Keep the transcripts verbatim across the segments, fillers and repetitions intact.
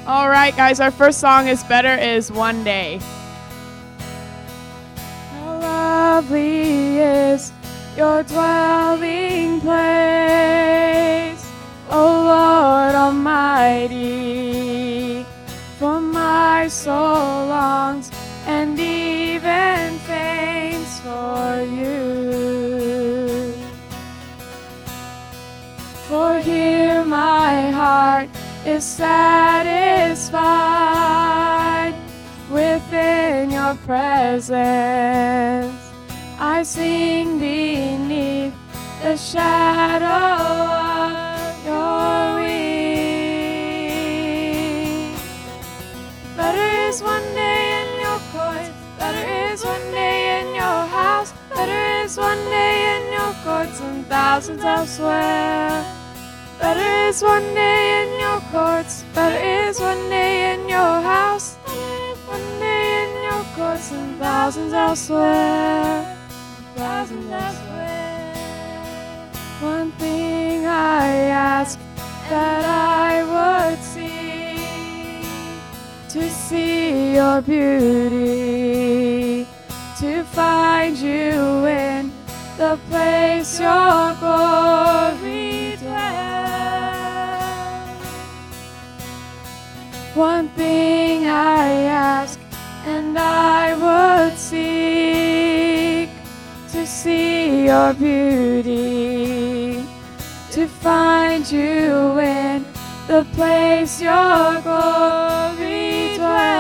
All right, guys, our first song is Better Is One Day. How lovely is your dwelling place, O Lord Almighty, for my soul longs and even faints for you. For here my heart is satisfied within your presence. I sing beneath the shadow of your wings. Better is one day in your courts, better is one day in your house, better is one day in your courts and thousands elsewhere. Better is one day in your courts, better is one day in your house, better is one day in your courts and thousands elsewhere. Thousands elsewhere. One thing I ask that I would see, to see your beauty, to find you in the place your glory dwells. One thing I ask and I would seek, to see your beauty, to find you in the place your glory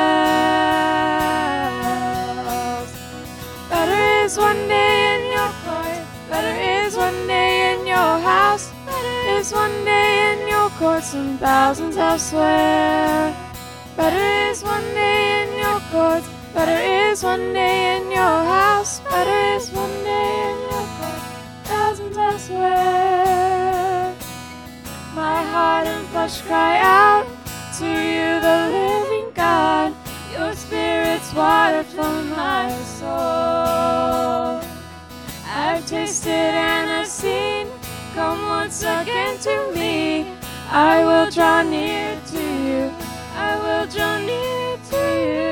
dwells. Better is one day in your court, better is one day in your house, better is one day in your courts and thousands elsewhere. Better is one day in your courts, better is one day in your house, better is one day in your courts, thousands elsewhere. My heart and flesh cry out to you, the living God. Your spirit's water from my soul. I've tasted and I've seen. Come once again to me. I will draw near to you. I will draw near to you.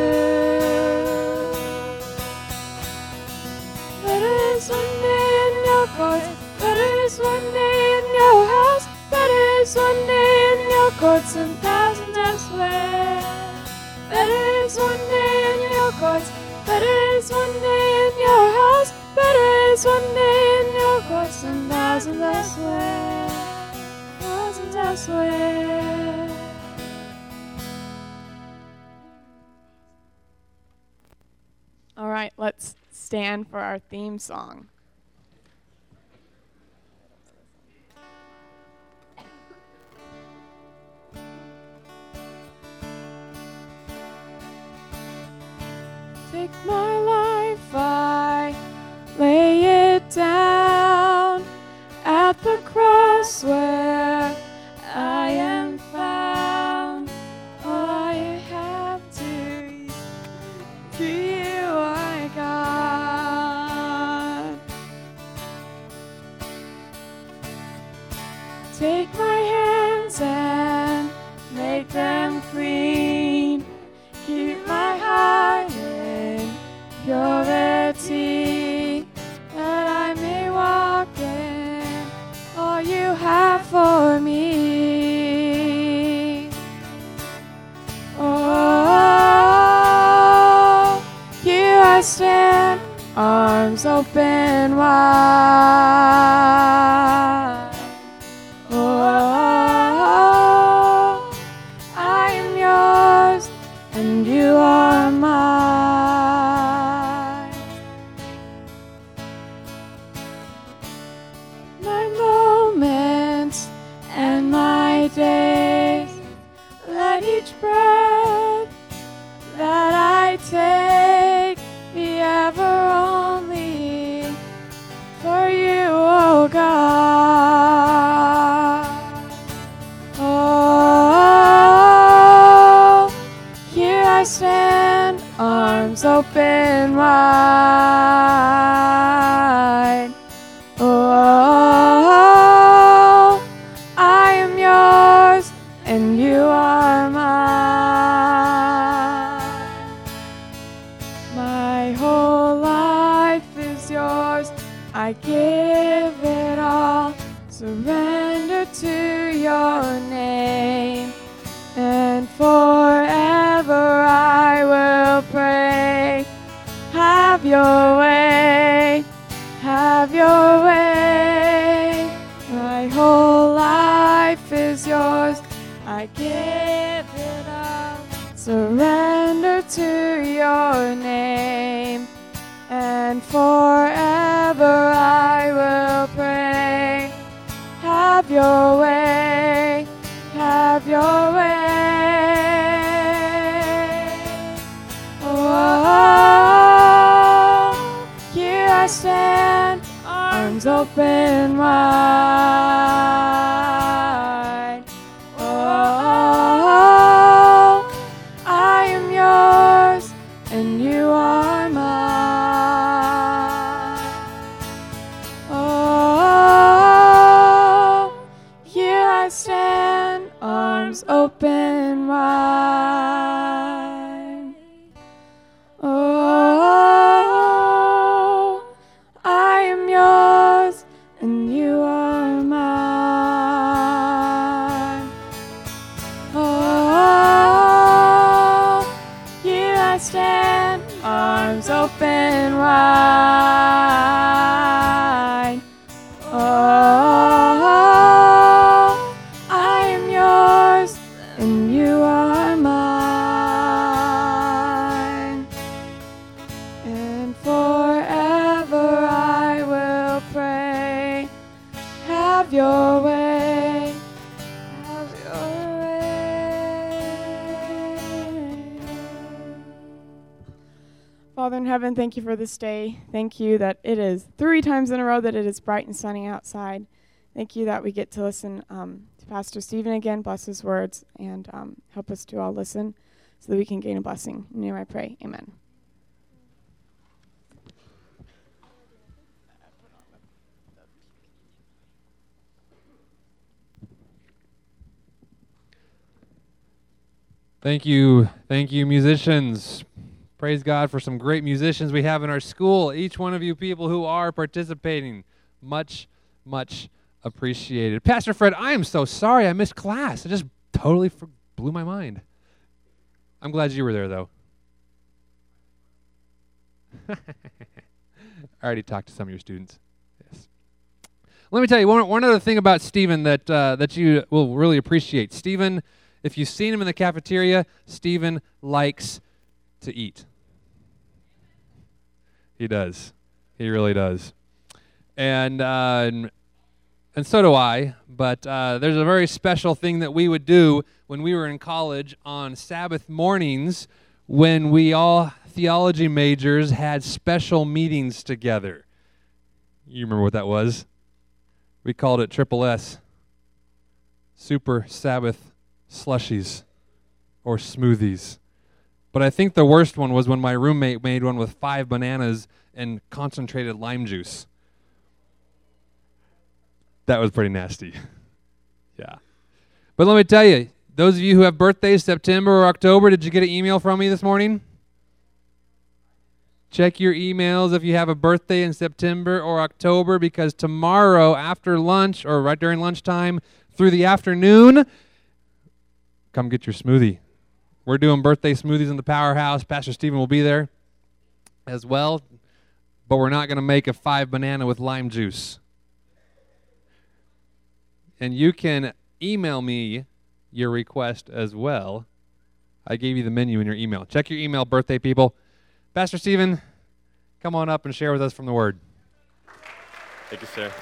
Better is one day in your courts, better is one day in your house, better is one day in your courts and thousands elsewhere. Better is one day in your courts, better is one day in your house, better is one day in your courts and thousands elsewhere. Thousands elsewhere. All right, let's stand for our theme song. Take my life, I lay it down at the cross where I am found. All I have to, to you I got. Take my hands and make them clean. Keep my heart in purity, that I may walk in all you have for me. Oh, here I stand, arms open wide. Oh, I am yours and you are mine. My moments and my days, let each breath that I take be ever only for you, oh God. Oh, here I stand, arms open wide. Oh, I am yours and you are mine. My whole life is yours. I give it all. Surrender to your name. And forever I will pray. Have your way. Have your way. My whole life is yours. I give it up. Surrender to your name. And forever I will pray. Have your way. Have your way. Oh, here I stand, arms open wide. Oh, I am yours and you are mine. Oh, here I stand, arms open wide. Oh, I am yours and you are mine. Oh, here I stand, arms open wide. Oh, I am yours and you are mine. And forever I will pray. Have your way. Have your way. Father in heaven, thank you for this day. Thank you that it is three times in a row that it is bright and sunny outside. Thank you that we get to listen um, to Pastor Stephen again. Bless his words and um, help us to all listen so that we can gain a blessing. In your name I pray. Amen. Thank you. Thank you, musicians. Praise God for some great musicians we have in our school. Each one of you people who are participating, much, much appreciated. Pastor Fred, I am so sorry I missed class. It just totally for- blew my mind. I'm glad you were there, though. I already talked to some of your students. Yes. Let me tell you one, one other thing about Stephen that uh, that you will really appreciate. Stephen, if you've seen him in the cafeteria, Stephen likes to eat. He does. He really does. And uh, and, and so do I. But uh, there's a very special thing that we would do when we were in college on Sabbath mornings when we all theology majors had special meetings together. You remember what that was? We called it Triple S. Super Sabbath Slushies or smoothies. But I think the worst one was when my roommate made one with five bananas and concentrated lime juice. That was pretty nasty. Yeah. But let me tell you, those of you who have birthdays September or October, did you get an email from me this morning? Check your emails if you have a birthday in September or October, because tomorrow after lunch or right during lunchtime through the afternoon, come get your smoothie. We're doing birthday smoothies in the Powerhouse. Pastor Stephen will be there as well, but we're not going to make a five banana with lime juice. And you can email me your request as well. I gave you the menu in your email. Check your email, birthday people. Pastor Stephen, come on up and share with us from the Word. Thank you, sir.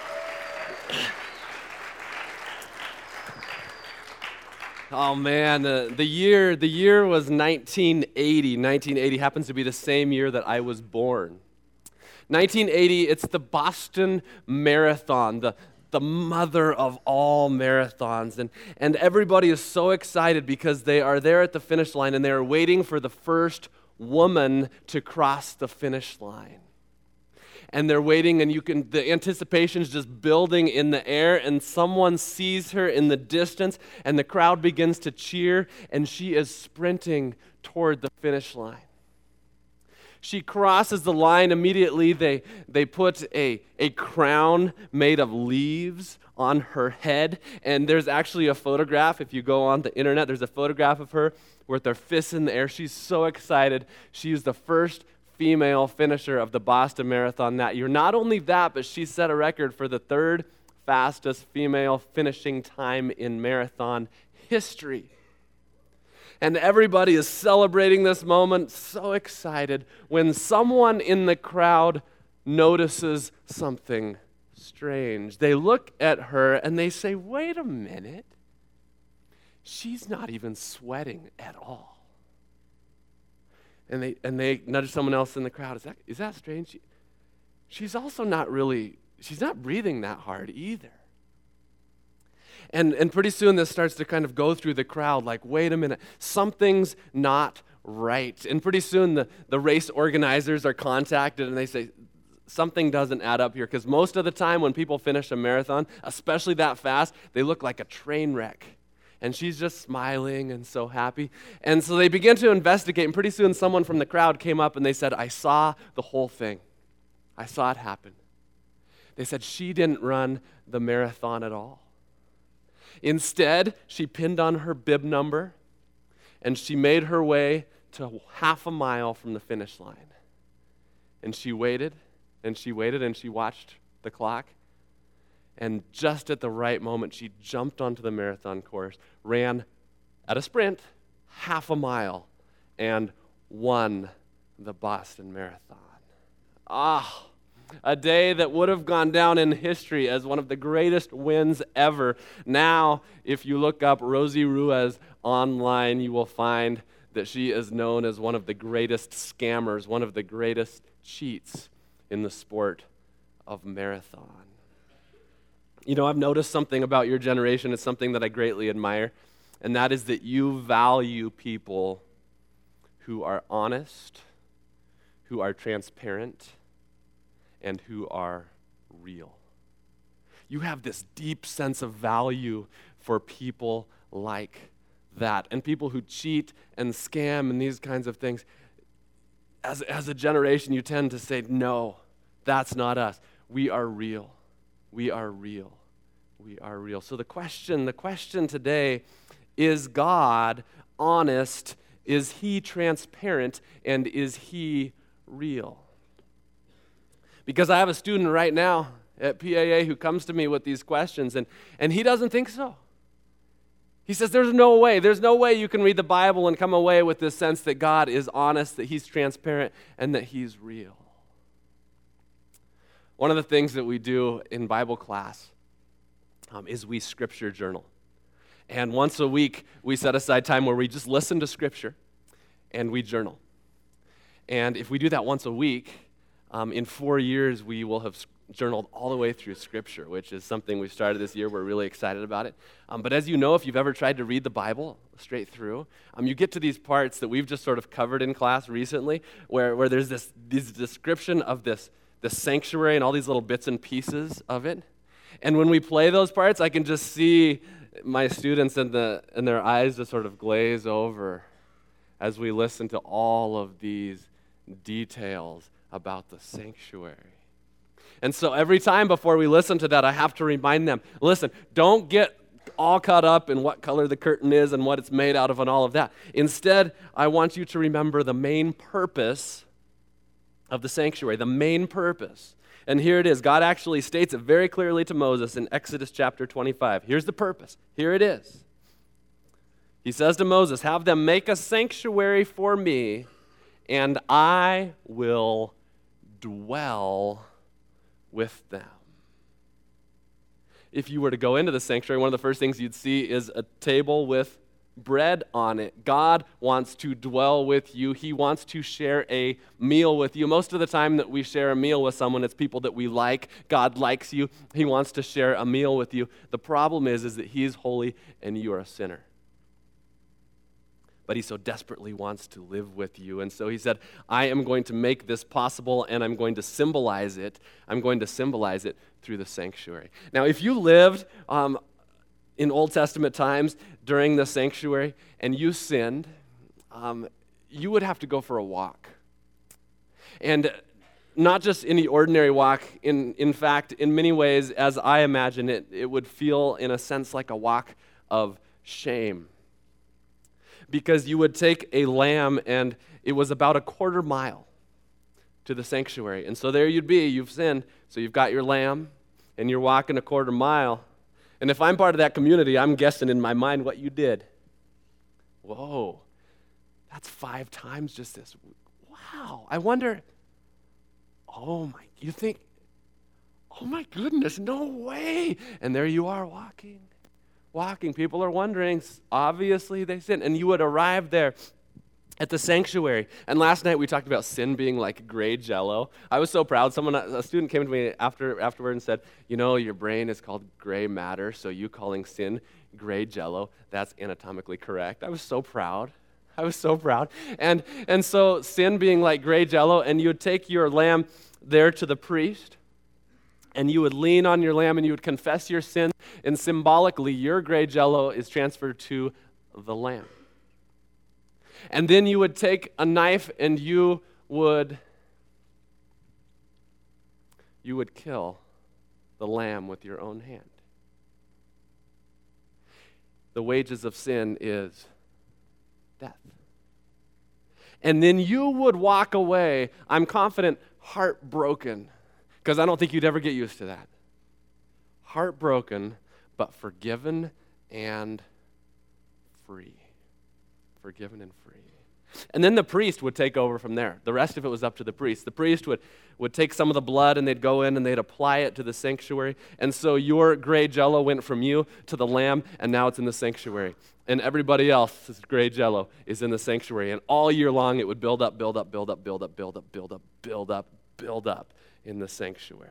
Oh man, uh, the year the year was nineteen eighty. nineteen eighty happens to be the same year that I was born. nineteen eighty, it's the Boston Marathon, the the mother of all marathons. And, and everybody is so excited because they are there at the finish line and they are waiting for the first woman to cross the finish line. And they're waiting, and you can the anticipation's just building in the air, and someone sees her in the distance, and the crowd begins to cheer, and she is sprinting toward the finish line. she crosses the line immediately. They, they put a, a crown made of leaves on her head. And there's actually a photograph. If you go on the internet, there's a photograph of her with their fists in the air. She's so excited. She is the first female finisher of the Boston Marathon that year. Not only that, but she set a record for the third fastest female finishing time in marathon history. And everybody is celebrating this moment, so excited, when someone in the crowd notices something strange. They look at her and they say, wait a minute, she's not even sweating at all. And they and they nudge someone else in the crowd. Is that is that strange? She, she's also not really, she's not breathing that hard either. And and pretty soon this starts to kind of go through the crowd like, wait a minute, something's not right. And pretty soon the, the race organizers are contacted and they say, something doesn't add up here. Because most of the time when people finish a marathon, especially that fast, they look like a train wreck. And she's just smiling and so happy. And so they begin to investigate, and pretty soon someone from the crowd came up and they said, I saw the whole thing. I saw it happen. They said she didn't run the marathon at all. Instead, she pinned on her bib number, and she made her way to half a mile from the finish line. And she waited, and she waited, and she watched the clock. And just at the right moment, she jumped onto the marathon course, ran at a sprint half a mile, and won the Boston Marathon. Ah, a day that would have gone down in history as one of the greatest wins ever. Now, if you look up Rosie Ruiz online, you will find that she is known as one of the greatest scammers, one of the greatest cheats in the sport of marathon. You know, I've noticed something about your generation. It's something that I greatly admire, and that is that you value people who are honest, who are transparent, and who are real. You have this deep sense of value for people like that, and people who cheat and scam and these kinds of things. As, as a generation, you tend to say, no, that's not us. We are real. We are real. We are real. So the question, the question today, is God honest? Is he transparent? And is he real? Because I have a student right now at P A A who comes to me with these questions, and, and he doesn't think so. He says, there's no way, there's no way you can read the Bible and come away with this sense that God is honest, that he's transparent, and that he's real. One of the things that we do in Bible class um, is we scripture journal. And once a week, we set aside time where we just listen to Scripture and we journal. And if we do that once a week, um, in four years, we will have journaled all the way through Scripture, which is something we started this year. We're really excited about it. Um, but as you know, if you've ever tried to read the Bible straight through, um, you get to these parts that we've just sort of covered in class recently, where, where there's this, this description of this, this sanctuary and all these little bits and pieces of it. And when we play those parts, I can just see my students and the and their eyes just sort of glaze over as we listen to all of these details about the sanctuary. And so every time before we listen to that, I have to remind them, listen, don't get all caught up in what color the curtain is and what it's made out of and all of that. Instead, I want you to remember the main purpose of the sanctuary, the main purpose. And here it is. God actually states it very clearly to Moses in Exodus chapter twenty-five. Here's the purpose. Here it is. He says to Moses, have them make a sanctuary for me, and I will dwell with them. If you were to go into the sanctuary, one of the first things you'd see is a table with bread on it. God wants to dwell with you. He wants to share a meal with you. Most of the time that we share a meal with someone, it's people that we like. God likes you. He wants to share a meal with you. The problem is, is that he is holy and you are a sinner. But he so desperately wants to live with you. And so he said, I am going to make this possible, and I'm going to symbolize it. I'm going to symbolize it through the sanctuary. Now, if you lived um, in Old Testament times during the sanctuary and you sinned, um, you would have to go for a walk. And not just any ordinary walk. In, in fact, in many ways, as I imagine it, it would feel, in a sense, like a walk of shame. Because you would take a lamb, and it was about a quarter mile to the sanctuary. And so there you'd be, you've sinned, so you've got your lamb, and you're walking a quarter mile. And if I'm part of that community, I'm guessing in my mind what you did. Whoa, that's five times just this. Wow, I wonder, oh my, you think, oh my goodness, no way. And there you are walking, walking. People are wondering, obviously they sinned. And you would arrive there at the sanctuary. And last night we talked about sin being like gray jello. I was so proud. Someone, a student came to me after afterward and said, you know, your brain is called gray matter, so you calling sin gray jello, that's anatomically correct. I was so proud. I was so proud. And and so sin being like gray jello, and you would take your lamb there to the priest, and you would lean on your lamb and you would confess your sin, and symbolically your gray jello is transferred to the lamb. And then you would take a knife and you would you would kill the lamb with your own hand. The wages of sin is death. And then you would walk away, I'm confident, heartbroken, because I don't think you'd ever get used to that. Heartbroken, but forgiven and free. Forgiven and free. And then the priest would take over from there. The rest of it was up to the priest. The priest would, would take some of the blood and they'd go in and they'd apply it to the sanctuary. And so your gray jello went from you to the lamb, and now it's in the sanctuary. And everybody else's gray jello is in the sanctuary. And all year long it would build up, build up, build up, build up, build up, build up, build up, build up in the sanctuary.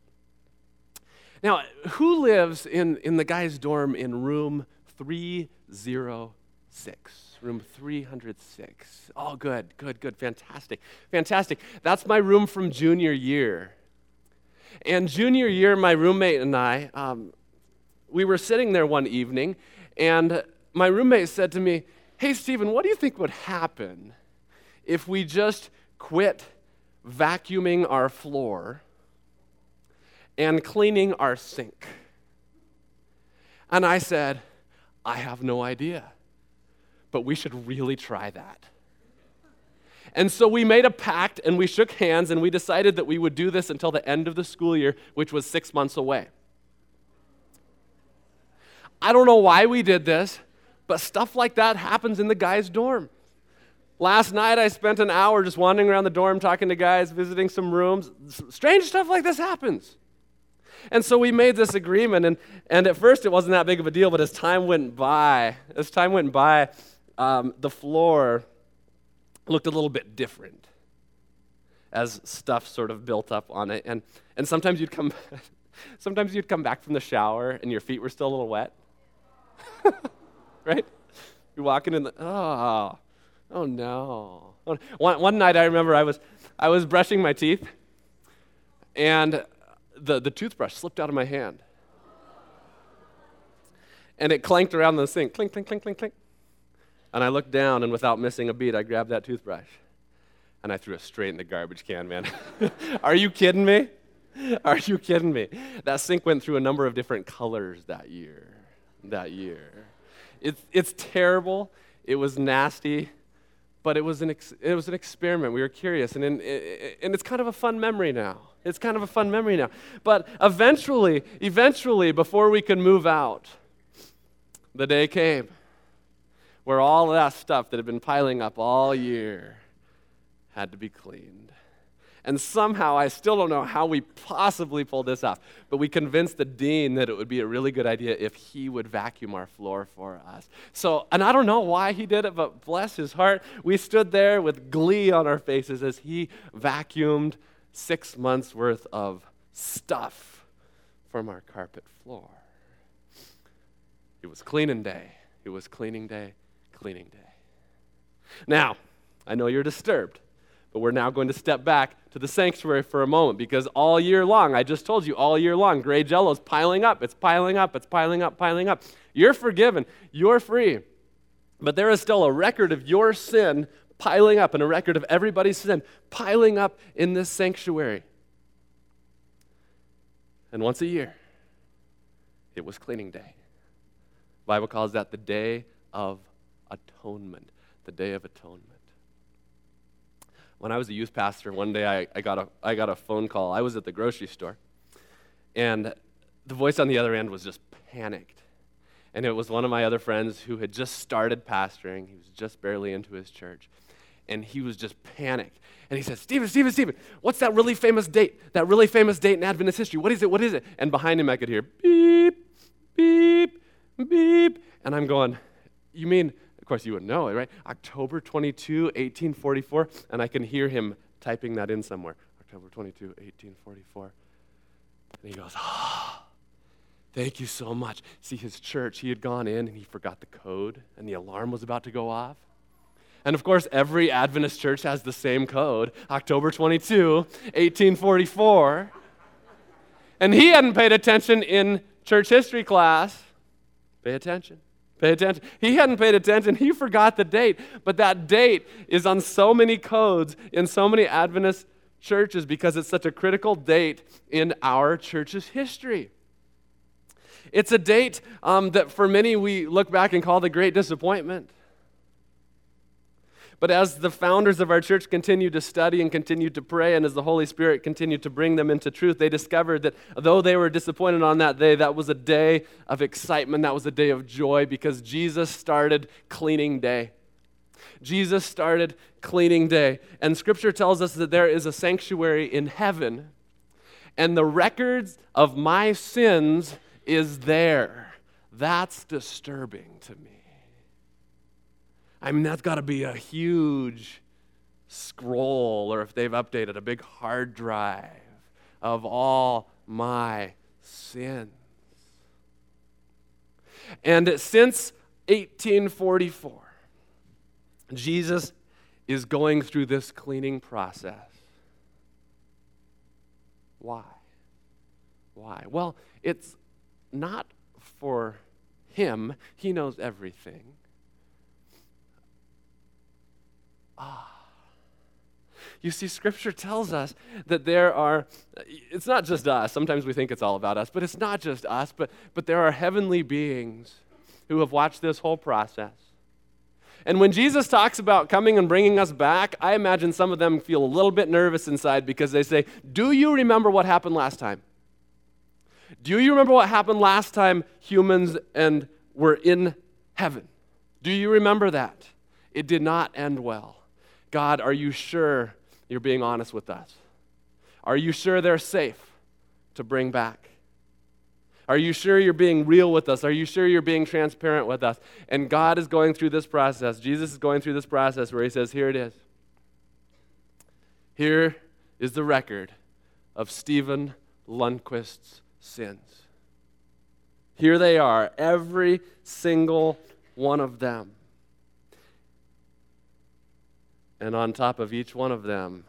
Now, who lives in, in the guy's dorm in room three oh six? Room three oh six. Oh, good, good, good, fantastic, fantastic. That's my room from junior year. And junior year, my roommate and I, um, we were sitting there one evening, and my roommate said to me, hey, Stephen, what do you think would happen if we just quit vacuuming our floor and cleaning our sink? And I said, I have no idea, but we should really try that. And so we made a pact and we shook hands and we decided that we would do this until the end of the school year, which was six months away. I don't know why we did this, but stuff like that happens in the guys' dorm. Last night I spent an hour just wandering around the dorm talking to guys, visiting some rooms. Strange stuff like this happens. And so we made this agreement, and, and at first it wasn't that big of a deal, but as time went by, as time went by, um, the floor looked a little bit different as stuff sort of built up on it. And and sometimes you'd come sometimes you'd come back from the shower and your feet were still a little wet. Right? You're walking in the oh, oh no. One one night I remember I was I was brushing my teeth, and the, the toothbrush slipped out of my hand. And it clanked around the sink. Clink, clink, clink, clink, clink. And I looked down, and without missing a beat, I grabbed that toothbrush. And I threw it straight in the garbage can, man. Are you kidding me? Are you kidding me? That sink went through a number of different colors that year. That year. It's it's terrible. It was nasty. But it was an ex- it was an experiment. We were curious, and in, and it's kind of a fun memory now. It's kind of a fun memory now. But eventually, eventually, before we could move out, the day came where all of that stuff that had been piling up all year had to be cleaned. And somehow, I still don't know how we possibly pulled this off, but we convinced the dean that it would be a really good idea if he would vacuum our floor for us. So, and I don't know why he did it, but bless his heart, we stood there with glee on our faces as he vacuumed six months worth of stuff from our carpet floor. It was cleaning day. It was cleaning day, cleaning day. Now, I know you're disturbed, but we're now going to step back to the sanctuary for a moment, because all year long, I just told you, all year long, gray jello is piling up, it's piling up, it's piling up, piling up. You're forgiven, you're free, but there is still a record of your sin piling up, and a record of everybody's sin piling up in this sanctuary. And once a year, it was cleaning day. The Bible calls that the Day of Atonement, the Day of Atonement. When I was a youth pastor, one day I, I, got a, I got a phone call. I was at the grocery store, and the voice on the other end was just panicked. And it was one of my other friends who had just started pastoring. He was just barely into his church. And he was just panicked. And he said, Stephen, Stephen, Stephen, what's that really famous date? That really famous date in Adventist history? What is it? What is it? And behind him I could hear beep, beep, beep. And I'm going, you mean, of course you wouldn't know it, right? October twenty-second, eighteen forty-four. And I can hear him typing that in somewhere. October twenty-second, eighteen forty-four. And he goes, ah. Oh, thank you so much. See, his church, he had gone in and he forgot the code and the alarm was about to go off. And of course, every Adventist church has the same code, October twenty-second, eighteen forty-four. And he hadn't paid attention in church history class. Pay attention. Pay attention. He hadn't paid attention. He forgot the date. But that date is on so many codes in so many Adventist churches because it's such a critical date in our church's history. It's a date um, that for many we look back and call the Great Disappointment. But as the founders of our church continued to study and continued to pray, and as the Holy Spirit continued to bring them into truth, they discovered that though they were disappointed on that day, that was a day of excitement, that was a day of joy, because Jesus started cleaning day. Jesus started cleaning day. And Scripture tells us that there is a sanctuary in heaven, and the records of my sins is there. That's disturbing to me. I mean, that's got to be a huge scroll, or if they've updated, a big hard drive of all my sins. And since eighteen forty-four, Jesus is going through this cleaning process. Why? Why? Well, it's not for him. He knows everything. Ah. You see, Scripture tells us that there are, it's not just us. Sometimes we think it's all about us, but it's not just us, but, but there are heavenly beings who have watched this whole process. And when Jesus talks about coming and bringing us back, I imagine some of them feel a little bit nervous inside because they say, do you remember what happened last time? Do you remember what happened last time humans and were in heaven? Do you remember that? It did not end well. God, are you sure you're being honest with us? Are you sure they're safe to bring back? Are you sure you're being real with us? Are you sure you're being transparent with us? And God is going through this process. Jesus is going through this process where he says, here it is. Here is the record of Stephen Lundquist's sins. Here they are, every single one of them. And on top of each one of them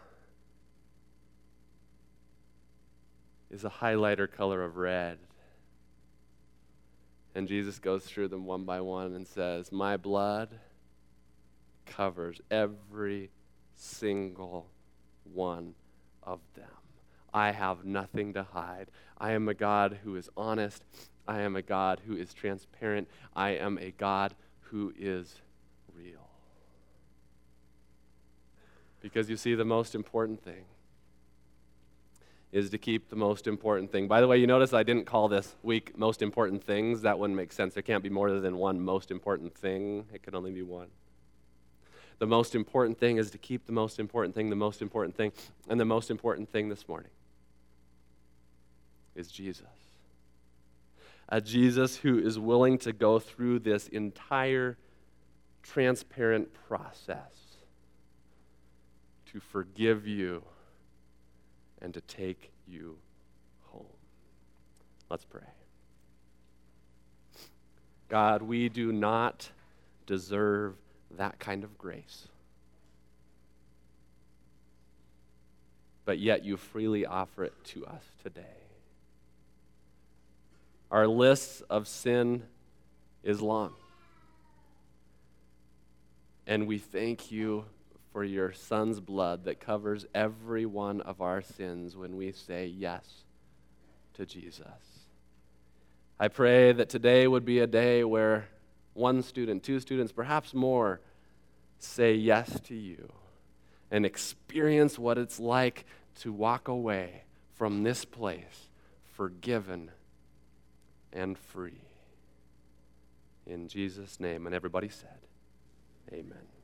is a highlighter color of red. And Jesus goes through them one by one and says, my blood covers every single one of them. I have nothing to hide. I am a God who is honest. I am a God who is transparent. I am a God who is real. Because you see, the most important thing is to keep the most important thing. By the way, you notice I didn't call this week most important things. That wouldn't make sense. There can't be more than one most important thing. It can only be one. The most important thing is to keep the most important thing, the most important thing. And the most important thing this morning is Jesus. A Jesus who is willing to go through this entire transparent process to forgive you and to take you home. Let's pray. God, we do not deserve that kind of grace. But yet you freely offer it to us today. Our list of sin is long. And we thank you for your Son's blood that covers every one of our sins when we say yes to Jesus. I pray that today would be a day where one student, two students, perhaps more, say yes to you and experience what it's like to walk away from this place forgiven and free. In Jesus' name. And everybody said, amen.